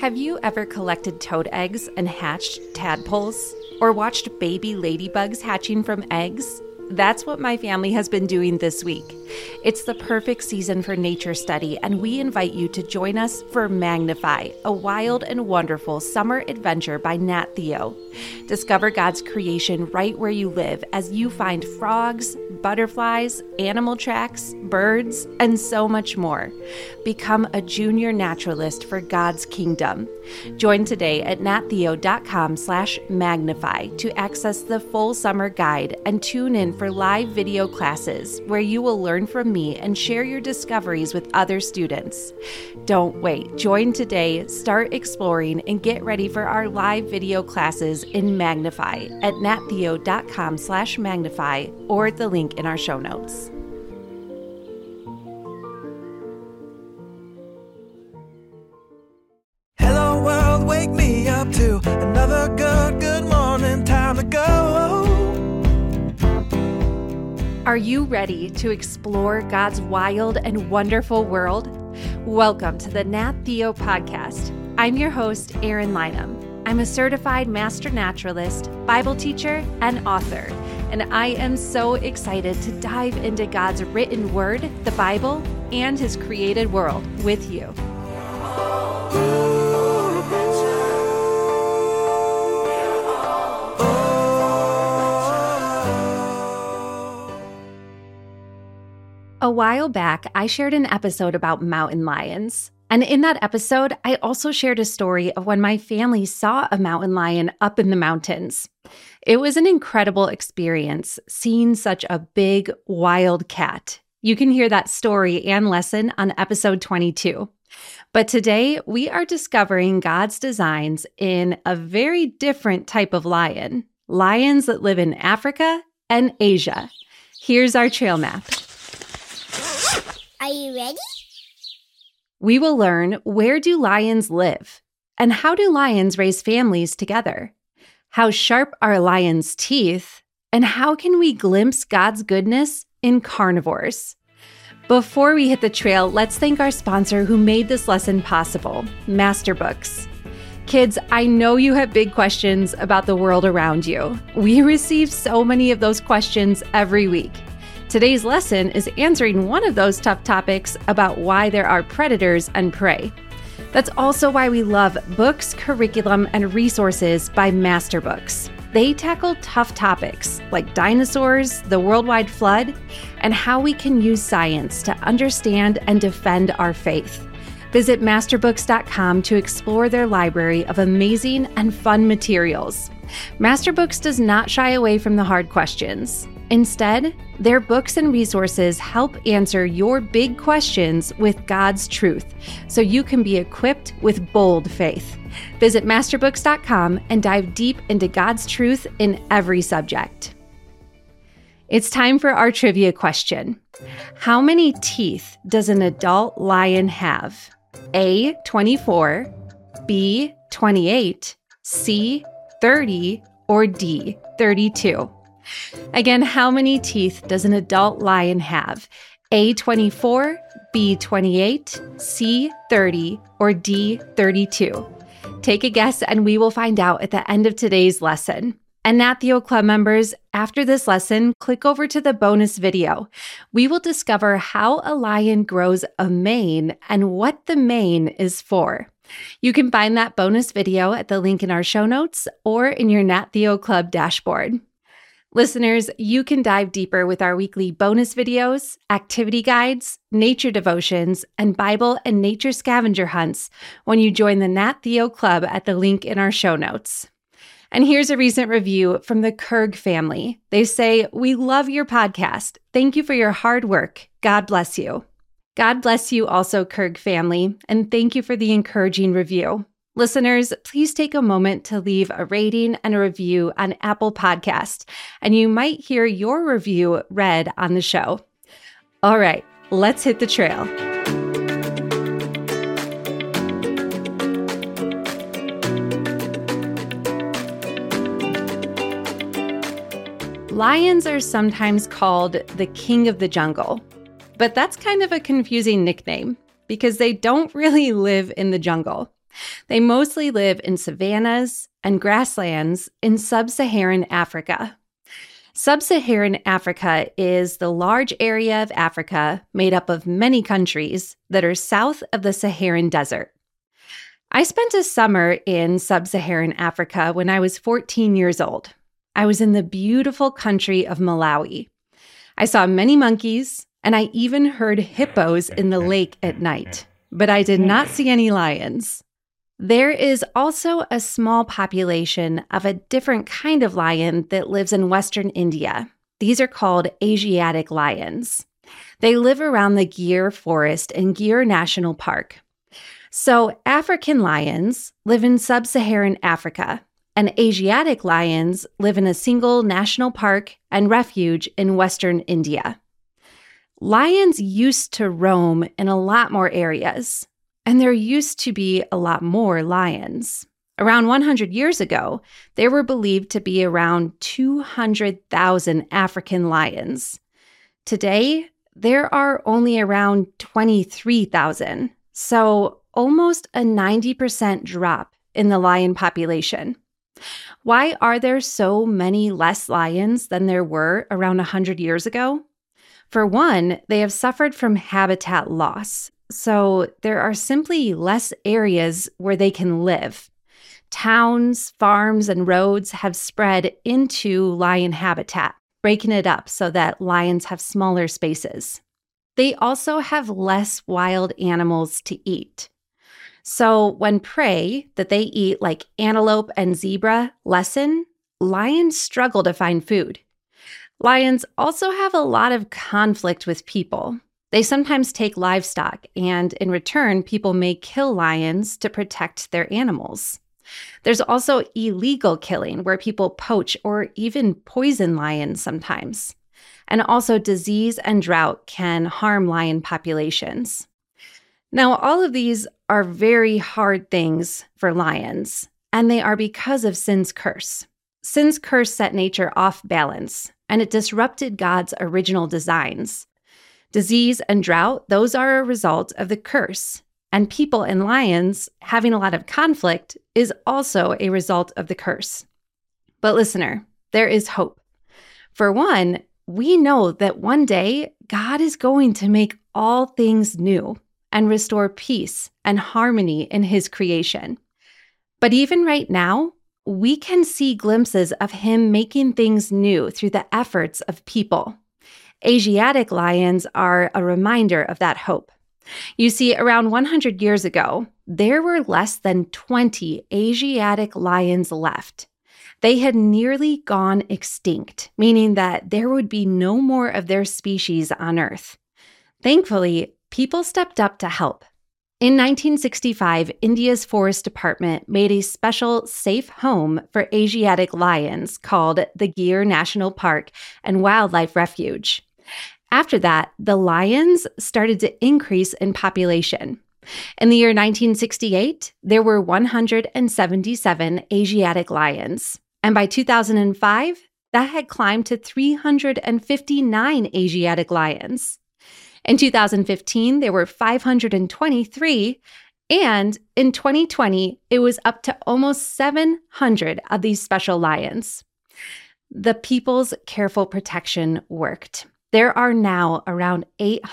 Have you ever collected toad eggs and hatched tadpoles? Or watched baby ladybugs hatching from eggs? That's what my family has been doing this week. It's the perfect season for nature study, and we invite you to join us for Magnify, a wild and wonderful summer adventure by Nat Theo. Discover God's creation right where you live as you find frogs, butterflies, animal tracks, birds, and so much more. Become a junior naturalist for God's kingdom. Join today at nattheo.com/magnify to access the full summer guide and tune in for live video classes where you will learn from me and share your discoveries with other students. Don't wait. Join today, start exploring, and get ready for our live video classes in Magnify at nattheo.com/magnify or at the link in our show notes. Hello world, wake me up to another good morning, time to go. Are you ready to explore God's wild and wonderful world? Welcome to the Nat Theo podcast. I'm your host, Erin Lynham. I'm a certified master naturalist, Bible teacher, and author, and I am so excited to dive into God's written word, the Bible, and his created world with you. A while back, I shared an episode about mountain lions. And in that episode, I also shared a story of when my family saw a mountain lion up in the mountains. It was an incredible experience seeing such a big, wild cat. You can hear that story and lesson on episode 22. But today, we are discovering God's designs in a very different type of lion, lions that live in Africa and Asia. Here's our trail map. Are you ready? We will learn, where do lions live? And how do lions raise families together? How sharp are lions' teeth? And how can we glimpse God's goodness in carnivores? Before we hit the trail, let's thank our sponsor who made this lesson possible, Masterbooks. Kids, I know you have big questions about the world around you. We receive so many of those questions every week. Today's lesson is answering one of those tough topics about why there are predators and prey. That's also why we love books, curriculum, and resources by Masterbooks. They tackle tough topics like dinosaurs, the worldwide flood, and how we can use science to understand and defend our faith. Visit masterbooks.com to explore their library of amazing and fun materials. Masterbooks does not shy away from the hard questions. Instead, their books and resources help answer your big questions with God's truth, so you can be equipped with bold faith. Visit masterbooks.com and dive deep into God's truth in every subject. It's time for our trivia question. How many teeth does an adult lion have? A, 24, B, 28, C, 30, or D, 32? Again, how many teeth does an adult lion have? A, 24, B, 28, C, 30, or D, 32? Take a guess and we will find out at the end of today's lesson. And Nat Theo Club members, after this lesson, click over to the bonus video. We will discover how a lion grows a mane and what the mane is for. You can find that bonus video at the link in our show notes or in your Nat Theo Club dashboard. Listeners, you can dive deeper with our weekly bonus videos, activity guides, nature devotions, and Bible and nature scavenger hunts when you join the Nat Theo Club at the link in our show notes. And here's a recent review from the Kurg family. They say, "We love your podcast. Thank you for your hard work. God bless you." God bless you also, Kurg family, and thank you for the encouraging review. Listeners, please take a moment to leave a rating and a review on Apple Podcast, and you might hear your review read on the show. All right, let's hit the trail. Lions are sometimes called the king of the jungle, but that's kind of a confusing nickname because they don't really live in the jungle. They mostly live in savannas and grasslands in sub-Saharan Africa. Sub-Saharan Africa is the large area of Africa made up of many countries that are south of the Saharan Desert. I spent a summer in sub-Saharan Africa when I was 14 years old. I was in the beautiful country of Malawi. I saw many monkeys, and I even heard hippos in the lake at night, but I did not see any lions. There is also a small population of a different kind of lion that lives in western India. These are called Asiatic lions. They live around the Gir Forest in Gir National Park. So African lions live in sub-Saharan Africa, and Asiatic lions live in a single national park and refuge in western India. Lions used to roam in a lot more areas, and there used to be a lot more lions. Around 100 years ago, there were believed to be around 200,000 African lions. Today, there are only around 23,000, so almost a 90% drop in the lion population. Why are there so many less lions than there were around 100 years ago? For one, they have suffered from habitat loss, so there are simply less areas where they can live. Towns, farms, and roads have spread into lion habitat, breaking it up so that lions have smaller spaces. They also have less wild animals to eat. So when prey that they eat, like antelope and zebra, lessen, lions struggle to find food. Lions also have a lot of conflict with people. They sometimes take livestock, and in return, people may kill lions to protect their animals. There's also illegal killing, where people poach or even poison lions sometimes. And also disease and drought can harm lion populations. Now, all of these are very hard things for lions, and they are because of sin's curse. Sin's curse set nature off balance, and it disrupted God's original designs. Disease and drought, those are a result of the curse, and people and lions having a lot of conflict is also a result of the curse. But listener, there is hope. For one, we know that one day God is going to make all things new and restore peace and harmony in his creation. But even right now, we can see glimpses of him making things new through the efforts of people. Asiatic lions are a reminder of that hope. You see, around 100 years ago, there were less than 20 Asiatic lions left. They had nearly gone extinct, meaning that there would be no more of their species on Earth. Thankfully, people stepped up to help. In 1965, India's Forest Department made a special safe home for Asiatic lions called the Gir National Park and Wildlife Refuge. After that, the lions started to increase in population. In the year 1968, there were 177 Asiatic lions. And by 2005, that had climbed to 359 Asiatic lions. In 2015, there were 523, and in 2020, it was up to almost 700 of these special lions. The people's careful protection worked. There are now around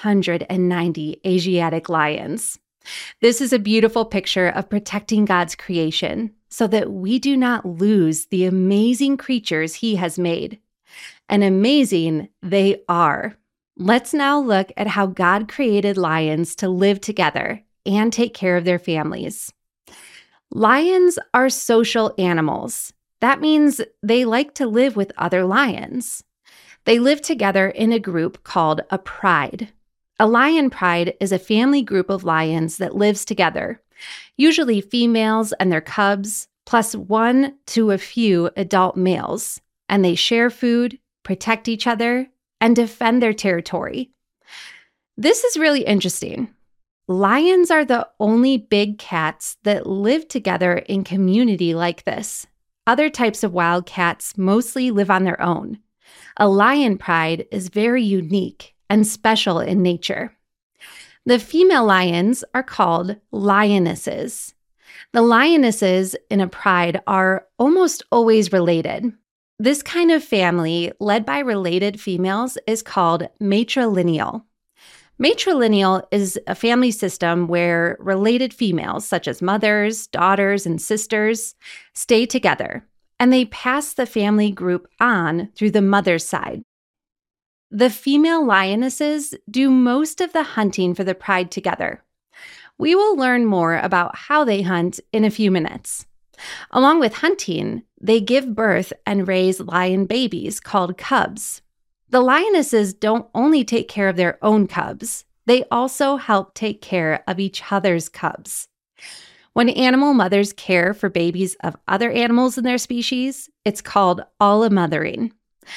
890 Asiatic lions. This is a beautiful picture of protecting God's creation so that we do not lose the amazing creatures he has made. And amazing they are. Let's now look at how God created lions to live together and take care of their families. Lions are social animals. That means they like to live with other lions. They live together in a group called a pride. A lion pride is a family group of lions that lives together, usually females and their cubs, plus one to a few adult males, and they share food, protect each other, and defend their territory. This is really interesting. Lions are the only big cats that live together in community like this. Other types of wild cats mostly live on their own. A lion pride is very unique and special in nature. The female lions are called lionesses. The lionesses in a pride are almost always related. This kind of family, led by related females, is called matrilineal. Matrilineal is a family system where related females, such as mothers, daughters, and sisters, stay together, and they pass the family group on through the mother's side. The female lionesses do most of the hunting for the pride together. We will learn more about how they hunt in a few minutes. Along with hunting, they give birth and raise lion babies called cubs. The lionesses don't only take care of their own cubs, they also help take care of each other's cubs. When animal mothers care for babies of other animals in their species, it's called allomothering.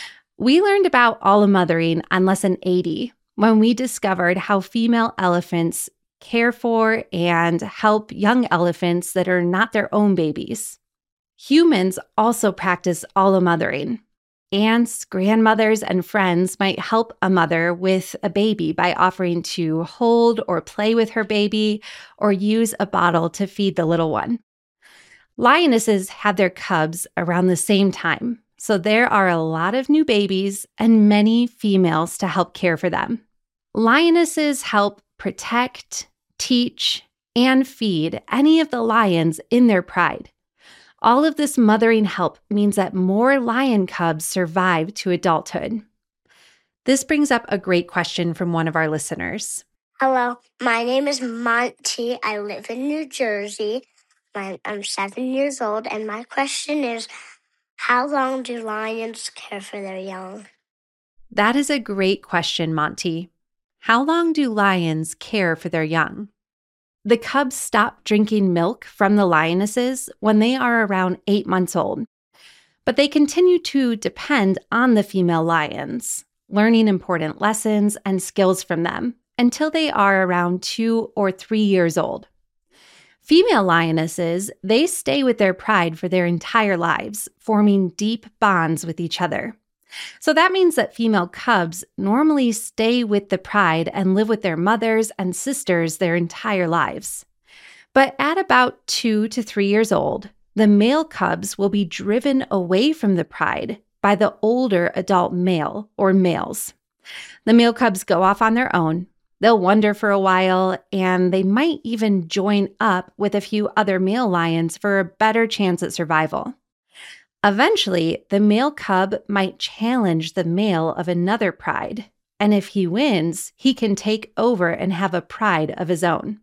We learned about allomothering on Lesson 80 when we discovered how female elephants care for and help young elephants that are not their own babies. Humans also practice allomothering. Aunts, grandmothers, and friends might help a mother with a baby by offering to hold or play with her baby or use a bottle to feed the little one. Lionesses have their cubs around the same time, so there are a lot of new babies and many females to help care for them. Lionesses help protect, teach, and feed any of the lions in their pride. All of this mothering help means that more lion cubs survive to adulthood. This brings up a great question from one of our listeners. Hello, my name is Monty. I live in New Jersey. I'm 7 years old, and my question is, how long do lions care for their young? That is a great question, Monty. How long do lions care for their young? The cubs stop drinking milk from the lionesses when they are around 8 months old, but they continue to depend on the female lions, learning important lessons and skills from them until they are around 2 or 3 years old. Female lionesses, they stay with their pride for their entire lives, forming deep bonds with each other. So that means that female cubs normally stay with the pride and live with their mothers and sisters their entire lives. But at about 2 to 3 years old, the male cubs will be driven away from the pride by the older adult male or males. The male cubs go off on their own. They'll wander for a while, and they might even join up with a few other male lions for a better chance at survival. Eventually, the male cub might challenge the male of another pride, and if he wins, he can take over and have a pride of his own.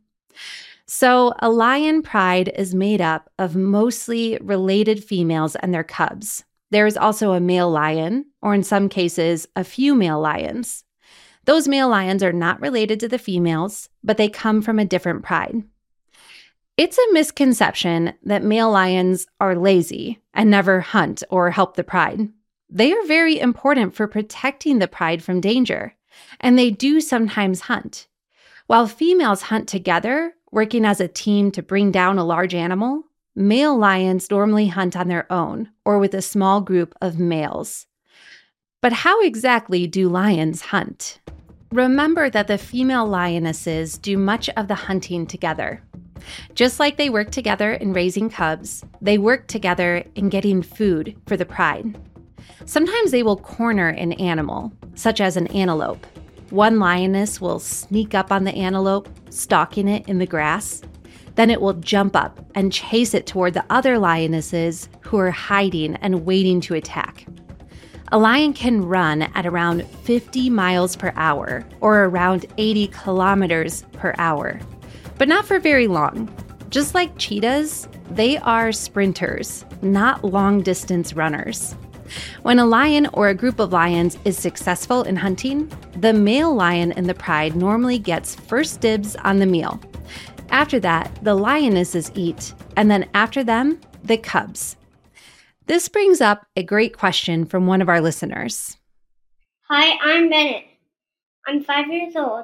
So, a lion pride is made up of mostly related females and their cubs. There is also a male lion, or in some cases, a few male lions. Those male lions are not related to the females, but they come from a different pride. It's a misconception that male lions are lazy and never hunt or help the pride. They are very important for protecting the pride from danger, and they do sometimes hunt. While females hunt together, working as a team to bring down a large animal, male lions normally hunt on their own or with a small group of males. But how exactly do lions hunt? Remember that the female lionesses do much of the hunting together. Just like they work together in raising cubs, they work together in getting food for the pride. Sometimes they will corner an animal, such as an antelope. One lioness will sneak up on the antelope, stalking it in the grass. Then it will jump up and chase it toward the other lionesses who are hiding and waiting to attack. A lion can run at around 50 miles per hour or around 80 kilometers per hour. But not for very long. Just like cheetahs, they are sprinters, not long-distance runners. When a lion or a group of lions is successful in hunting, the male lion in the pride normally gets first dibs on the meal. After that, the lionesses eat, and then after them, the cubs. This brings up a great question from one of our listeners. Hi, I'm Bennett. I'm 5 years old,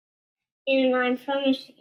and I'm from Michigan.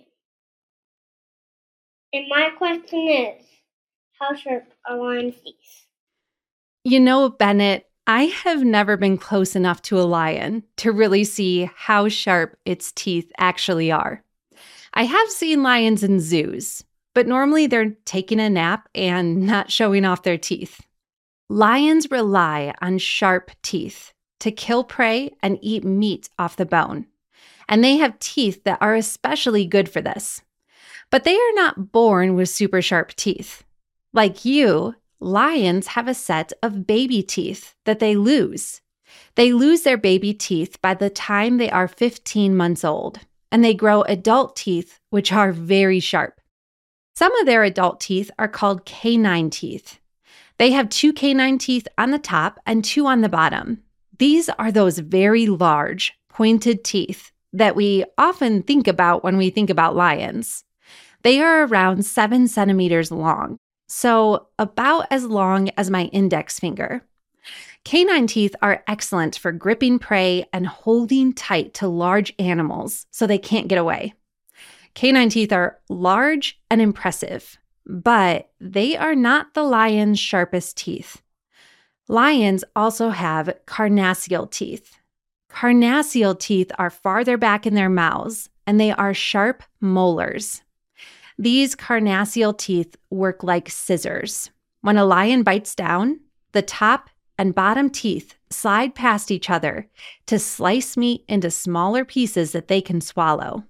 And my question is, how sharp are lions' teeth? You know, Bennett, I have never been close enough to a lion to really see how sharp its teeth actually are. I have seen lions in zoos, but normally they're taking a nap and not showing off their teeth. Lions rely on sharp teeth to kill prey and eat meat off the bone. And they have teeth that are especially good for this. But they are not born with super sharp teeth. Like you, lions have a set of baby teeth that they lose. They lose their baby teeth by the time they are 15 months old, and they grow adult teeth, which are very sharp. Some of their adult teeth are called canine teeth. They have 2 canine teeth on the top and 2 on the bottom. These are those very large, pointed teeth that we often think about when we think about lions. They are around 7 centimeters long, so about as long as my index finger. Canine teeth are excellent for gripping prey and holding tight to large animals so they can't get away. Canine teeth are large and impressive, but they are not the lion's sharpest teeth. Lions also have carnassial teeth. Carnassial teeth are farther back in their mouths, and they are sharp molars. These carnassial teeth work like scissors. When a lion bites down, the top and bottom teeth slide past each other to slice meat into smaller pieces that they can swallow.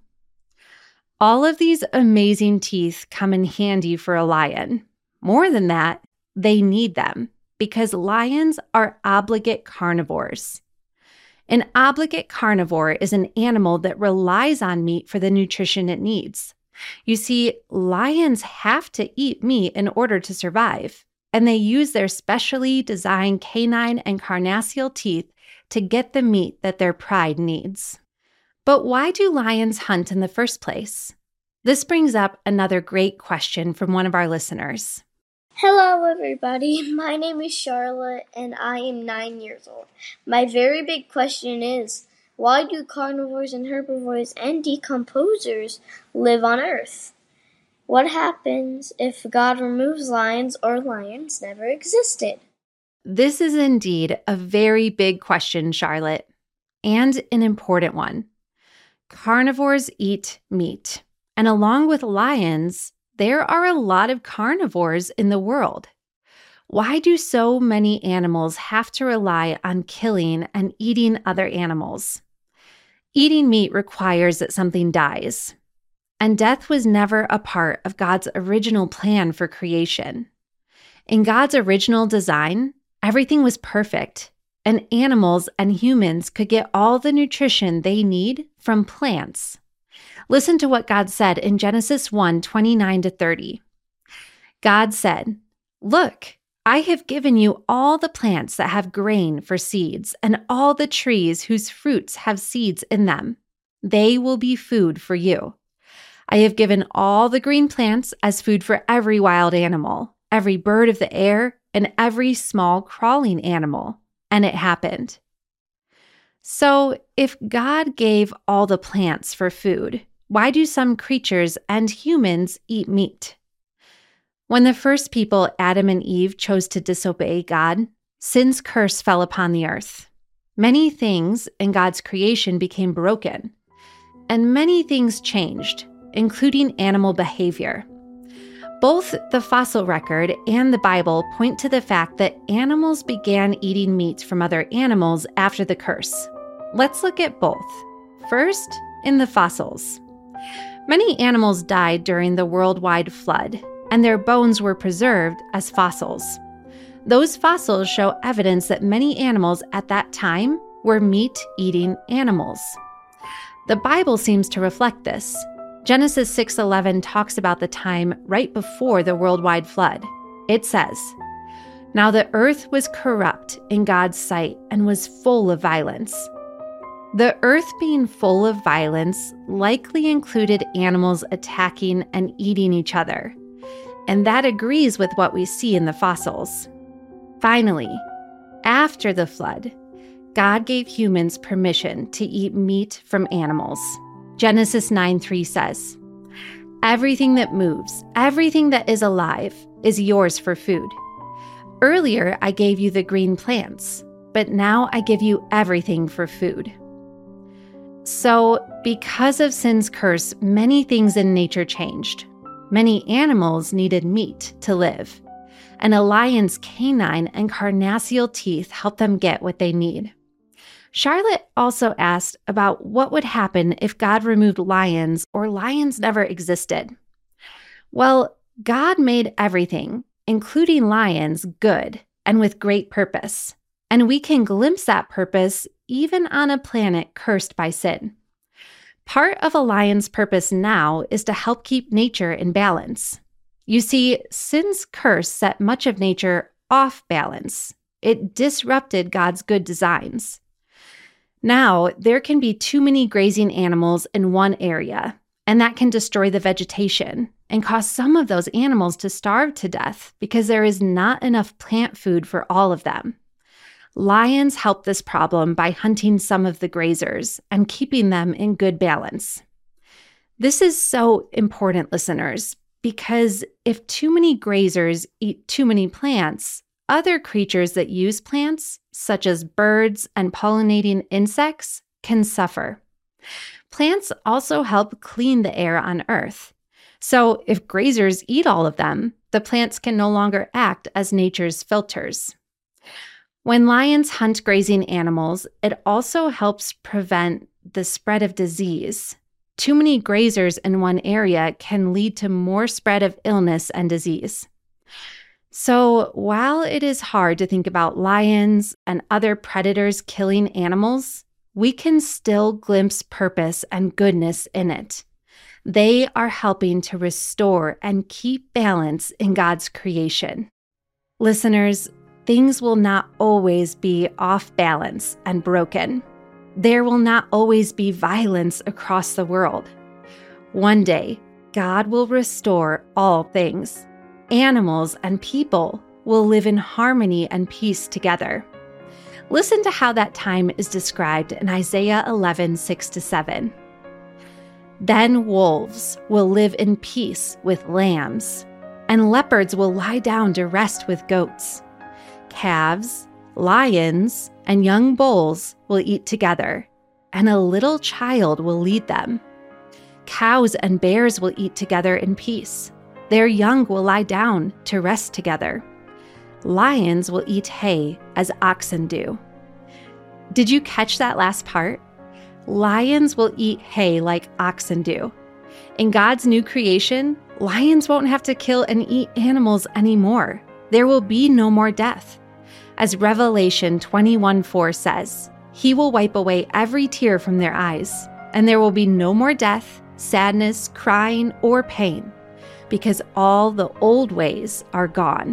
All of these amazing teeth come in handy for a lion. More than that, they need them because lions are obligate carnivores. An obligate carnivore is an animal that relies on meat for the nutrition it needs. You see, lions have to eat meat in order to survive, and they use their specially designed canine and carnassial teeth to get the meat that their pride needs. But why do lions hunt in the first place? This brings up another great question from one of our listeners. Hello, everybody. My name is Charlotte, and I am 9 years old. My very big question is, why do carnivores and herbivores and decomposers live on Earth? What happens if God removes lions or lions never existed? This is indeed a very big question, Charlotte, and an important one. Carnivores eat meat, and along with lions, there are a lot of carnivores in the world. Why do so many animals have to rely on killing and eating other animals? Eating meat requires that something dies, and death was never a part of God's original plan for creation. In God's original design, everything was perfect, and animals and humans could get all the nutrition they need from plants. Listen to what God said in Genesis 1:29-30. God said, "Look, I have given you all the plants that have grain for seeds and all the trees whose fruits have seeds in them. They will be food for you. I have given all the green plants as food for every wild animal, every bird of the air, and every small crawling animal." And it happened. So, if God gave all the plants for food, why do some creatures and humans eat meat? When the first people, Adam and Eve, chose to disobey God, sin's curse fell upon the earth. Many things in God's creation became broken, and many things changed, including animal behavior. Both the fossil record and the Bible point to the fact that animals began eating meat from other animals after the curse. Let's look at both. First, in the fossils. Many animals died during the worldwide flood, and their bones were preserved as fossils. Those fossils show evidence that many animals at that time were meat-eating animals. The Bible seems to reflect this. Genesis 6:11 talks about the time right before the worldwide flood. It says, "Now the earth was corrupt in God's sight and was full of violence." The earth being full of violence likely included animals attacking and eating each other, and that agrees with what we see in the fossils. Finally, after the flood, God gave humans permission to eat meat from animals. Genesis 9:3 says, "Everything that moves, everything that is alive, is yours for food. Earlier I gave you the green plants, but now I give you everything for food." So, because of sin's curse, many things in nature changed. Many animals needed meat to live, and a lion's canine and carnassial teeth help them get what they need. Charlotte also asked about what would happen if God removed lions or lions never existed. Well, God made everything, including lions, good and with great purpose. And we can glimpse that purpose even on a planet cursed by sin. Part of a lion's purpose now is to help keep nature in balance. You see, sin's curse set much of nature off balance. It disrupted God's good designs. Now, there can be too many grazing animals in one area, and that can destroy the vegetation and cause some of those animals to starve to death because there is not enough plant food for all of them. Lions help this problem by hunting some of the grazers and keeping them in good balance. This is so important, listeners, because if too many grazers eat too many plants, other creatures that use plants, such as birds and pollinating insects, can suffer. Plants also help clean the air on Earth. So if grazers eat all of them, the plants can no longer act as nature's filters. When lions hunt grazing animals, it also helps prevent the spread of disease. Too many grazers in one area can lead to more spread of illness and disease. So while it is hard to think about lions and other predators killing animals, we can still glimpse purpose and goodness in it. They are helping to restore and keep balance in God's creation. Listeners, things will not always be off balance and broken. There will not always be violence across the world. One day, God will restore all things. Animals and people will live in harmony and peace together. Listen to how that time is described in Isaiah 11, 6-7. Then wolves will live in peace with lambs, and leopards will lie down to rest with goats. Calves, lions, and young bulls will eat together, and a little child will lead them. Cows and bears will eat together in peace. Their young will lie down to rest together. Lions will eat hay as oxen do. Did you catch that last part? Lions will eat hay like oxen do. In God's new creation, lions won't have to kill and eat animals anymore. There will be no more death. As Revelation 21:4 says, He will wipe away every tear from their eyes, and there will be no more death, sadness, crying, or pain, because all the old ways are gone.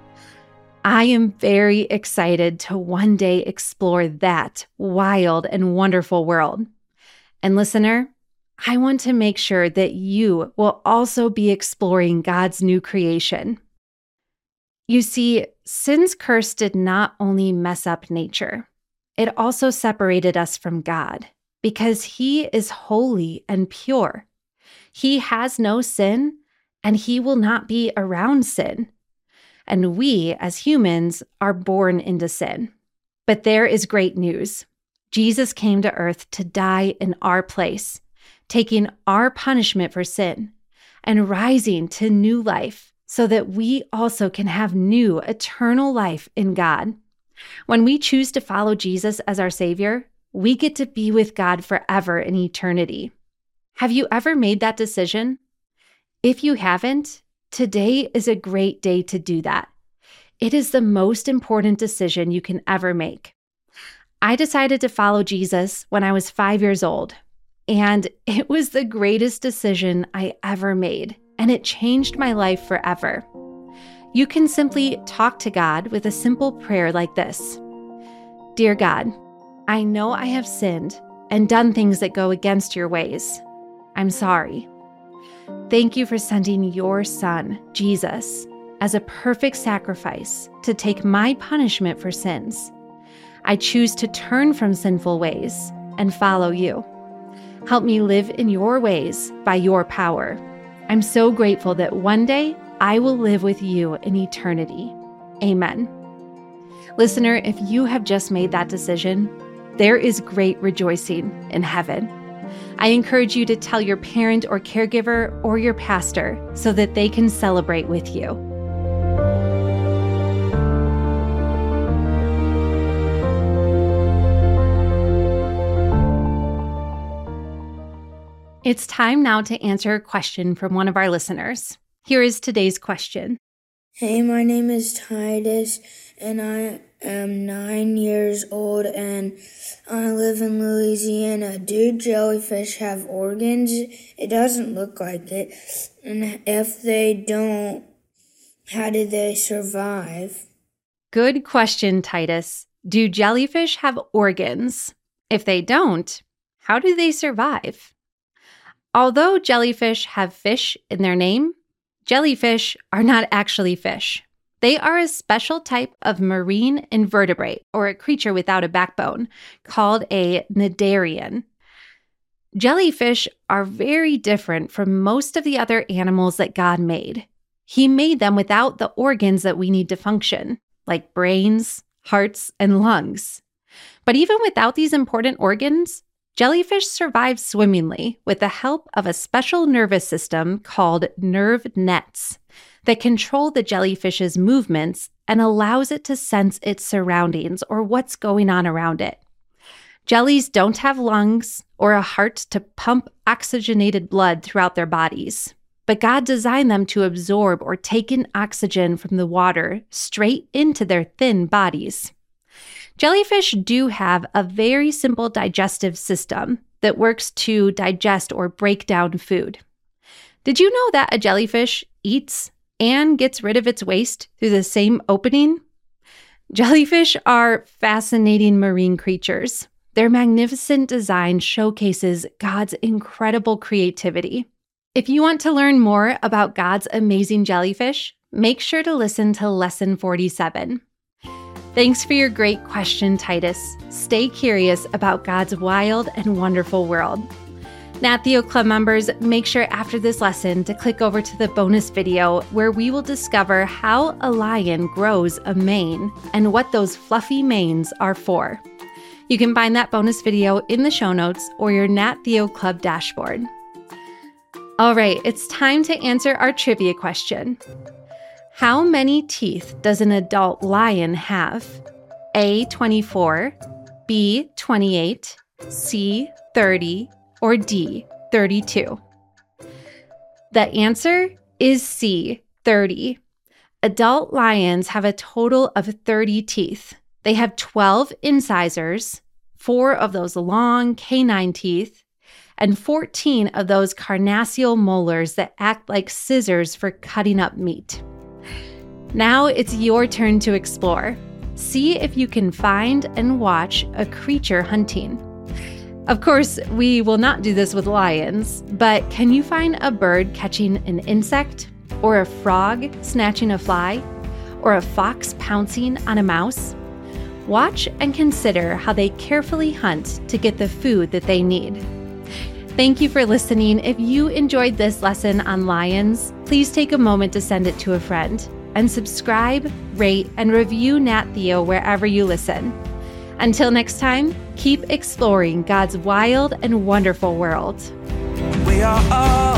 I am very excited to one day explore that wild and wonderful world. And listener, I want to make sure that you will also be exploring God's new creation. You see, sin's curse did not only mess up nature, it also separated us from God because He is holy and pure. He has no sin, and He will not be around sin. And we, as humans, are born into sin. But there is great news. Jesus came to earth to die in our place, taking our punishment for sin, and rising to new life so that we also can have new eternal life in God. When we choose to follow Jesus as our Savior, we get to be with God forever in eternity. Have you ever made that decision? If you haven't, today is a great day to do that. It is the most important decision you can ever make. I decided to follow Jesus when I was 5 years old, and it was the greatest decision I ever made, and it changed my life forever. You can simply talk to God with a simple prayer like this. Dear God, I know I have sinned and done things that go against your ways. I'm sorry. Thank you for sending your Son, Jesus, as a perfect sacrifice to take my punishment for sins. I choose to turn from sinful ways and follow you. Help me live in your ways by your power. I'm so grateful that one day I will live with you in eternity. Amen. Listener, if you have just made that decision, there is great rejoicing in heaven. I encourage you to tell your parent or caregiver or your pastor so that they can celebrate with you. It's time now to answer a question from one of our listeners. Here is today's question. Hey, my name is Titus, and I am 9 years old, and I live in Louisiana. Do jellyfish have organs? It doesn't look like it. And if they don't, how do they survive? Good question, Titus. Do jellyfish have organs? If they don't, how do they survive? Although jellyfish have fish in their name, jellyfish are not actually fish. They are a special type of marine invertebrate, or a creature without a backbone, called a cnidarian. Jellyfish are very different from most of the other animals that God made. He made them without the organs that we need to function, like brains, hearts, and lungs. But even without these important organs, jellyfish survive swimmingly with the help of a special nervous system called nerve nets that control the jellyfish's movements and allows it to sense its surroundings or what's going on around it. Jellies don't have lungs or a heart to pump oxygenated blood throughout their bodies, but God designed them to absorb or take in oxygen from the water straight into their thin bodies. Jellyfish do have a very simple digestive system that works to digest or break down food. Did you know that a jellyfish eats and gets rid of its waste through the same opening? Jellyfish are fascinating marine creatures. Their magnificent design showcases God's incredible creativity. If you want to learn more about God's amazing jellyfish, make sure to listen to Lesson 47. Thanks for your great question, Titus. Stay curious about God's wild and wonderful world. Nat Theo Club members, make sure after this lesson to click over to the bonus video where we will discover how a lion grows a mane and what those fluffy manes are for. You can find that bonus video in the show notes or your Nat Theo Club dashboard. All right, it's time to answer our trivia question. How many teeth does an adult lion have? A, 24, B, 28, C, 30, or D, 32? The answer is C, 30. Adult lions have a total of 30 teeth. They have 12 incisors, 4 of those long canine teeth, and 14 of those carnassial molars that act like scissors for cutting up meat. Now it's your turn to explore. See if you can find and watch a creature hunting. Of course, we will not do this with lions, but can you find a bird catching an insect, or a frog snatching a fly, or a fox pouncing on a mouse? Watch and consider how they carefully hunt to get the food that they need. Thank you for listening. If you enjoyed this lesson on lions, please take a moment to send it to a friend. And subscribe, rate, and review Nat Theo wherever you listen. Until next time, keep exploring God's wild and wonderful world. We are all